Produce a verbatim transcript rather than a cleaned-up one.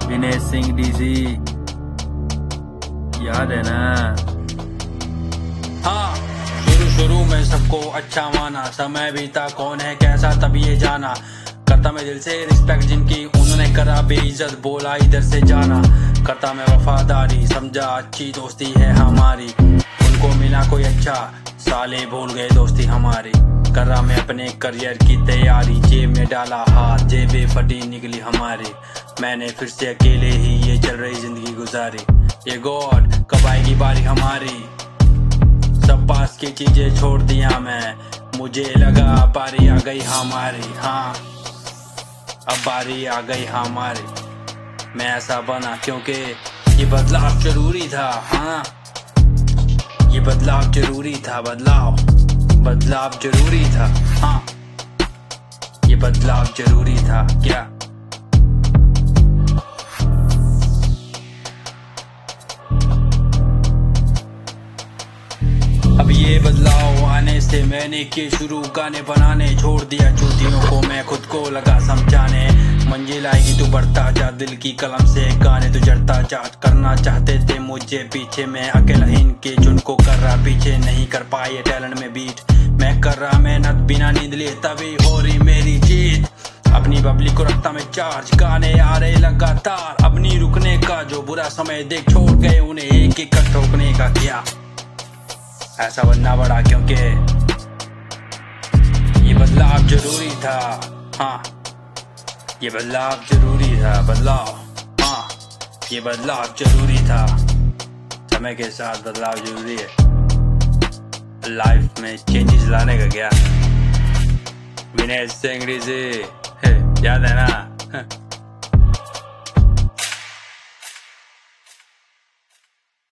Vinay Singh DC, याद है ना? हाँ, शुरू शुरू में सबको अच्छा माना, समय बीता कौन है कैसा तब ये जाना। करता मैं दिल से रिस्पेक्ट जिनकी, उन्होंने करा बेइज्जत, बोला इधर से जाना। करता मैं वफादारी, समझा अच्छी दोस्ती है हमारी। उनको मिला कोई अच्छा, साले भूल गए दोस्ती हमारी। कर रहा मैं अपने करियर की तैयारी, जेब में डाला हाथ, जेबें फटी निकली हमारी। मैंने फिर से अकेले ही ये चल रही जिंदगी गुजारी। ये गॉड कब आएगी बारी हमारी, सब पास की चीजें छोड़ दिया मैं। मुझे लगा बारी आ गई हमारी, हाँ अब बारी आ गई हमारी। मैं ऐसा बना क्योंकि ये बदलाव जरूरी था। हाँ ये बदलाव जरूरी था, बदलाव बदलाव जरूरी था। हाँ ये बदलाव जरूरी था क्या? अब ये बदलाव आने से मैंने किए शुरू गाने बनाने, छोड़ दिया चूतियों को मैं खुद को लगा समझाने। मंजिल आएगी तू बढ़ता जा, दिल की कलम से गाने तू जड़ता जा। करना चाहते थे मुझे पीछे, मैं अकेला इनके जिनको कर रहा पीछे। नहीं कर पाए टैलेंट में बीट, मैं कर रहा मेहनत बिना नींद लिए, तभी हो रही मेरी जीत। अपनी पब्लिक को रखता मैं चार्ज, गाने आ रहे लगातार, अब नहीं रुकने का। जो बुरा समय देख छोड़ गए उन्हें एक एक कर ठोकने का क्या? ऐसा बनना पड़ा क्योंकि ये बदलाव जरूरी था। हाँ ये बदलाव जरूरी था, बदलाव हाँ ये बदलाव जरूरी था। समय के साथ बदलाव जरूरी है, लाइफ में चेंजेस लाने का क्या? विनय सिंह डीसी, याद है ना?